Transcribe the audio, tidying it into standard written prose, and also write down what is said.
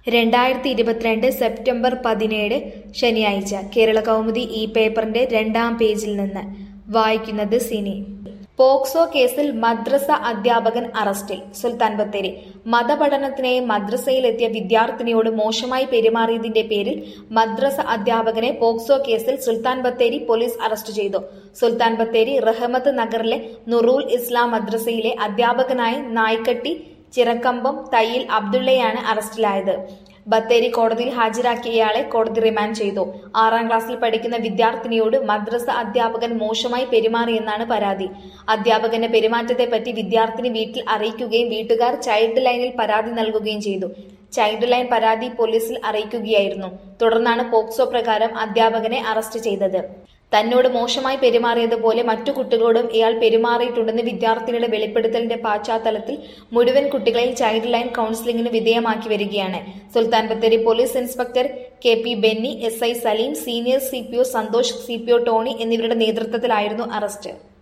2022 September 17 ശനിയാഴ്ച കേരള കൗമുദി ഈ പേപ്പറിന്റെ 2-ാം പേജിൽ നിന്ന് വായിക്കുന്നത് സിനി. പോക്സോ കേസിൽ മദ്രസ അധ്യാപകൻ അറസ്റ്റിൽ. സുൽത്താൻ ബത്തേരി. മതപഠനത്തിനായി മദ്രസയിലെത്തിയ വിദ്യാർത്ഥിനിയോട് മോശമായി പെരുമാറിയതിന്റെ പേരിൽ മദ്രസ അധ്യാപകനെ പോക്സോ കേസിൽ സുൽത്താൻ ബത്തേരി പോലീസ് അറസ്റ്റ് ചെയ്തു. സുൽത്താൻ ബത്തേരി റഹ്മത്ത് നഗറിലെ നുറൂൽ ഇസ്ലാം മദ്രസയിലെ അധ്യാപകനായ നായ്ക്കട്ടി ചിറക്കമ്പം തയ്യിൽ അബ്ദുള്ളയാണ് അറസ്റ്റിലായത്. ബത്തേരി കോടതിയിൽ ഹാജരാക്കിയ ഇയാളെ കോടതി റിമാൻഡ് ചെയ്തു. 6-ാം ക്ലാസ്സിൽ പഠിക്കുന്ന വിദ്യാർത്ഥിനിയോട് മദ്രസ അധ്യാപകൻ മോശമായി പെരുമാറിയെന്നാണ് പരാതി. അധ്യാപകന്റെ പെരുമാറ്റത്തെപ്പറ്റി വിദ്യാർത്ഥിനി വീട്ടിൽ അറിയിക്കുകയും വീട്ടുകാർ ചൈൽഡ് ലൈനിൽ പരാതി നൽകുകയും ചെയ്തു. ചൈൽഡ് ലൈൻ പരാതി പോലീസിൽ അറിയിക്കുകയായിരുന്നു. തുടർന്നാണ് പോക്സോ പ്രകാരം അധ്യാപകനെ അറസ്റ്റ് ചെയ്തത്. തന്നോട് മോശമായി പെരുമാറിയതുപോലെ മറ്റു കുട്ടികളോടും ഇയാൾ പെരുമാറിയിട്ടുണ്ടെന്ന് വിദ്യാർത്ഥിനിയുടെ വെളിപ്പെടുത്തലിന്റെ പശ്ചാത്തലത്തിൽ മുഴുവൻ കുട്ടികളെയും ചൈൽഡ് ലൈൻ കൌൺസിലിംഗിന് വിധേയമാക്കി വരികയാണ്. Sultan Bathery police inspector KP Benny, SI Saleem, senior CPO Santhosh, CPO Tony എന്നിവരുടെ നേതൃത്വത്തിലായിരുന്നു അറസ്റ്റ്.